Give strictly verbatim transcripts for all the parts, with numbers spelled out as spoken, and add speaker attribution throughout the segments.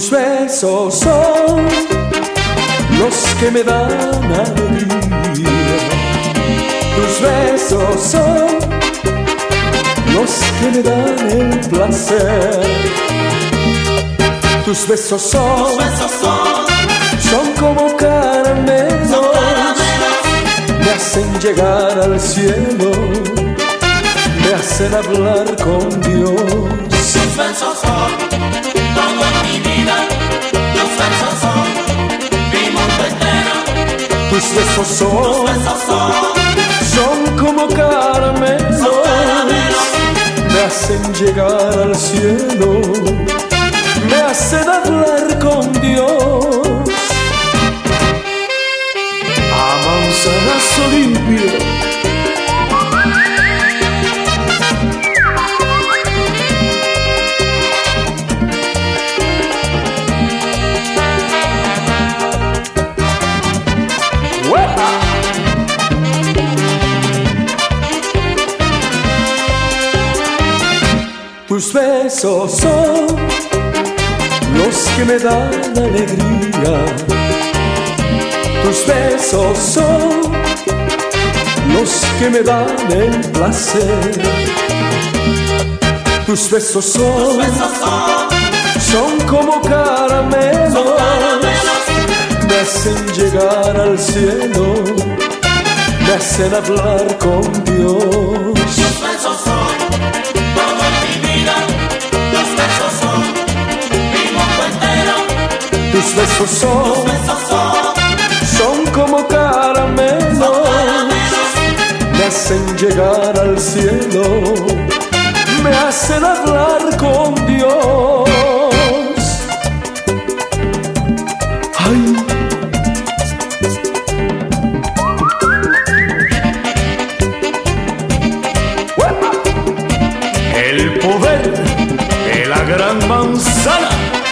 Speaker 1: Tus besos son los que me dan alegría. Tus besos son los que me dan el placer. Tus besos son,
Speaker 2: Tus besos son,
Speaker 1: son como caramelos,
Speaker 2: son caramelos,
Speaker 1: me hacen llegar al cielo, me hacen hablar con Dios.
Speaker 2: tus besos son todo en mi vida, tus besos son mi mundo entero.
Speaker 1: Tus besos
Speaker 2: Tus
Speaker 1: son,
Speaker 2: besos son,
Speaker 1: son como caramelos,
Speaker 2: son caramelos,
Speaker 1: me hacen llegar al cielo, me hacen hablar con Dios. A manzanazo limpio, tus besos son los que me dan alegría. Tus besos son los que me dan el placer. Tus besos son,
Speaker 2: tus besos son,
Speaker 1: son como caramelos,
Speaker 2: son caramelos,
Speaker 1: me hacen llegar al cielo, me hacen hablar con Dios.
Speaker 2: tus besos son todo en mi vida, tus besos son mi mundo entero.
Speaker 1: Tus besos
Speaker 2: Tus
Speaker 1: son,
Speaker 2: besos son,
Speaker 1: son como caramelos,
Speaker 2: son caramelos,
Speaker 1: me hacen llegar al cielo, me hacen hablar con Dios. Ay. El poder de la gran manzana.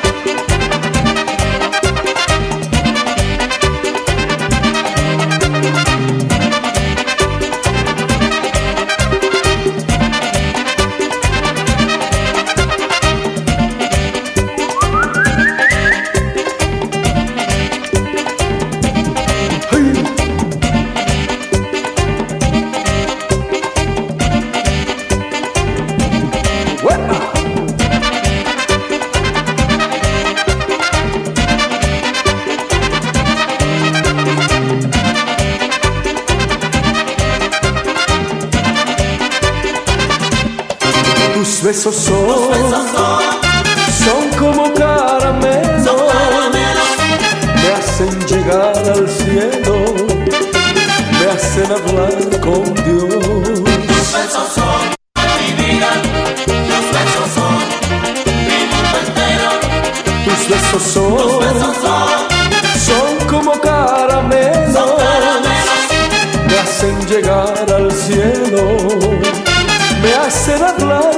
Speaker 1: Tus besos son,
Speaker 2: tus besos son,
Speaker 1: son como caramelos,
Speaker 2: son caramelos,
Speaker 1: me hacen llegar al cielo, me hacen hablar con Dios.
Speaker 2: tus besos son mi vida, tus besos son mi mundo entero.
Speaker 1: Tus besos
Speaker 2: Tus
Speaker 1: son,
Speaker 2: besos son,
Speaker 1: son como caramelos,
Speaker 2: son caramelos,
Speaker 1: me hacen llegar al cielo, me hacen hablar